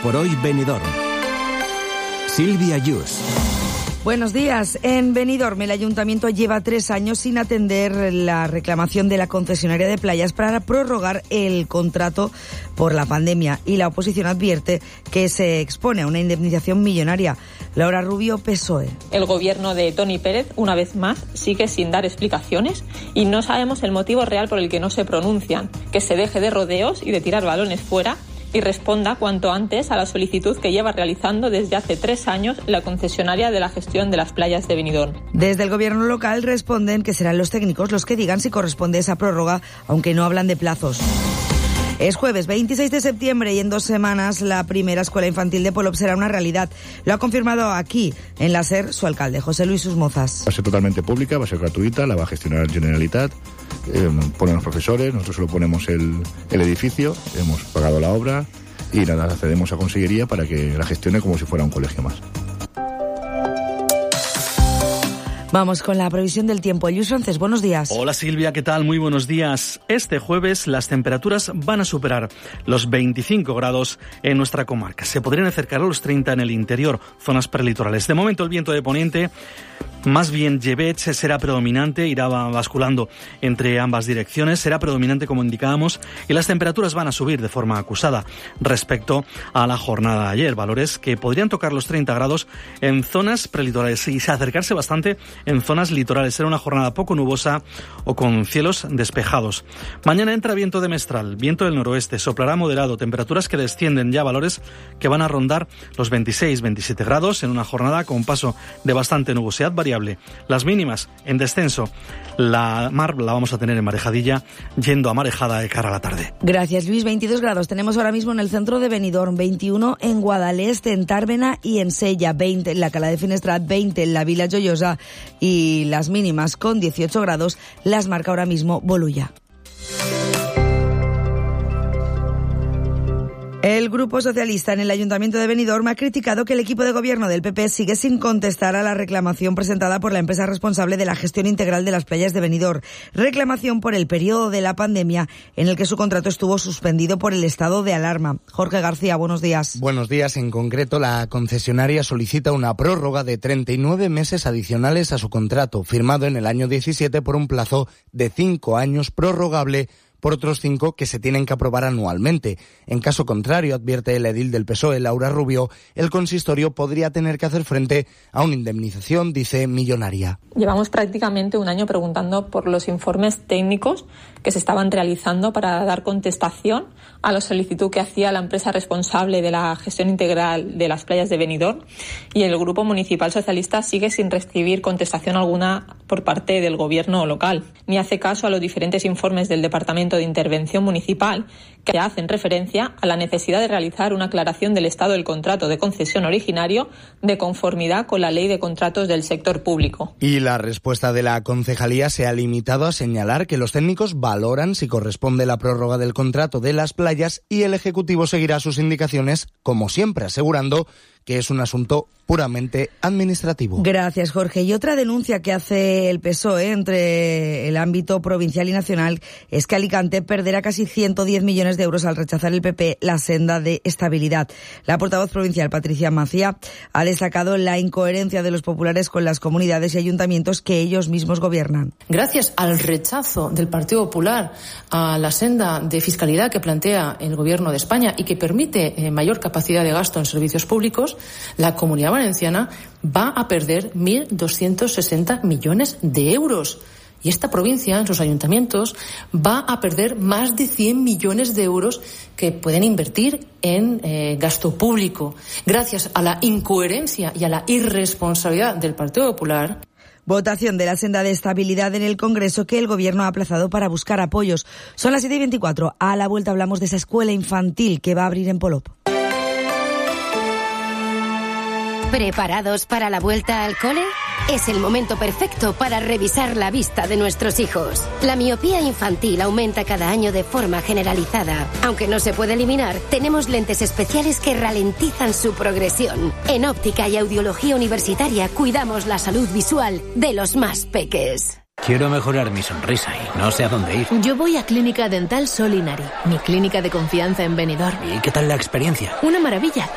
por hoy Benidorm. Silvia Yus. Buenos días. En Benidorm, el ayuntamiento lleva 3 años sin atender la reclamación de la concesionaria de playas para prorrogar el contrato por la pandemia, y la oposición advierte que se expone a una indemnización millonaria. Laura Rubio, PSOE. El gobierno de Toni Pérez, una vez más, sigue sin dar explicaciones y no sabemos el motivo real por el que no se pronuncian. Que se deje de rodeos y de tirar balones fuera y responda cuanto antes a la solicitud que lleva realizando desde hace 3 años la concesionaria de la gestión de las playas de Benidorm. Desde el gobierno local responden que serán los técnicos los que digan si corresponde esa prórroga, aunque no hablan de plazos. Es jueves 26 de septiembre y en 2 semanas la primera escuela infantil de Polop será una realidad. Lo ha confirmado aquí, en la SER, su alcalde, José Luis Susmozas. Va a ser totalmente pública, va a ser gratuita, la va a gestionar Generalitat, ponen los profesores, nosotros solo ponemos el edificio, hemos pagado la obra y nada, accedemos a Consellería para que la gestione como si fuera un colegio más. Vamos con la previsión del tiempo. Luis Francés, buenos días. Hola Silvia, ¿qué tal? Muy buenos días. Este jueves las temperaturas van a superar los 25 grados en nuestra comarca. Se podrían acercar a los 30 en el interior, zonas prelitorales. De momento el viento de poniente, más bien llevech, será predominante, irá basculando entre ambas direcciones, será predominante como indicábamos, y las temperaturas van a subir de forma acusada respecto a la jornada de ayer. Valores que podrían tocar los 30 grados en zonas prelitorales y acercarse bastante en zonas litorales. Será una jornada poco nubosa o con cielos despejados. Mañana entra viento de mestral, viento del noroeste, soplará moderado, temperaturas que descienden ya a valores que van a rondar los 26-27 grados en una jornada con paso de bastante nubosidad variable. Las mínimas en descenso. La mar la vamos a tener en marejadilla, yendo a marejada de cara a la tarde. Gracias, Luis. 22 grados tenemos ahora mismo en el centro de Benidorm, 21 en Guadalest, en Tàrbena y en Sella, 20 en la Cala de Finestrat, 20 en la Vila Joiosa, y las mínimas con 18 grados las marca ahora mismo Bolulla. El Grupo Socialista en el Ayuntamiento de Benidorm ha criticado que el equipo de gobierno del PP sigue sin contestar a la reclamación presentada por la empresa responsable de la gestión integral de las playas de Benidorm. Reclamación por el periodo de la pandemia en el que su contrato estuvo suspendido por el estado de alarma. Jorge García, buenos días. Buenos días. En concreto, la concesionaria solicita una prórroga de 39 meses adicionales a su contrato, firmado en el año 17 por un plazo de 5 años prorrogable por otros 5 que se tienen que aprobar anualmente. En caso contrario, advierte el edil del PSOE, Laura Rubio, el consistorio podría tener que hacer frente a una indemnización, dice, millonaria. Llevamos prácticamente un año preguntando por los informes técnicos que se estaban realizando para dar contestación a la solicitud que hacía la empresa responsable de la gestión integral de las playas de Benidorm, y el Grupo Municipal Socialista sigue sin recibir contestación alguna por parte del gobierno local, ni hace caso a los diferentes informes del Departamento de Intervención Municipal que hacen referencia a la necesidad de realizar una aclaración del estado del contrato de concesión originario de conformidad con la Ley de Contratos del Sector Público. Y la respuesta de la concejalía se ha limitado a señalar que los técnicos valoran si corresponde la prórroga del contrato de las playas y el Ejecutivo seguirá sus indicaciones, como siempre, asegurando que es un asunto puramente administrativo. Gracias, Jorge. Y otra denuncia que hace el PSOE entre el ámbito provincial y nacional es que Alicante perderá casi 110 millones de euros al rechazar el PP la senda de estabilidad. La portavoz provincial, Patricia Macía, ha destacado la incoherencia de los populares con las comunidades y ayuntamientos que ellos mismos gobiernan. Gracias al rechazo del Partido Popular a la senda de fiscalidad que plantea el Gobierno de España y que permite mayor capacidad de gasto en servicios públicos, la Comunidad Valenciana va a perder 1.260 millones de euros. Y esta provincia, en sus ayuntamientos, va a perder más de 100 millones de euros que pueden invertir en gasto público. Gracias a la incoherencia y a la irresponsabilidad del Partido Popular. Votación de la senda de estabilidad en el Congreso que el Gobierno ha aplazado para buscar apoyos. Son las 7:24. A la vuelta hablamos de esa escuela infantil que va a abrir en Polop. ¿Preparados para la vuelta al cole? Es el momento perfecto para revisar la vista de nuestros hijos. La miopía infantil aumenta cada año de forma generalizada. Aunque no se puede eliminar, tenemos lentes especiales que ralentizan su progresión. En Óptica y Audiología Universitaria cuidamos la salud visual de los más peques. Quiero mejorar mi sonrisa y no sé a dónde ir. Yo voy a Clínica Dental Solinari, mi clínica de confianza en Benidorm. ¿Y qué tal la experiencia? Una maravilla.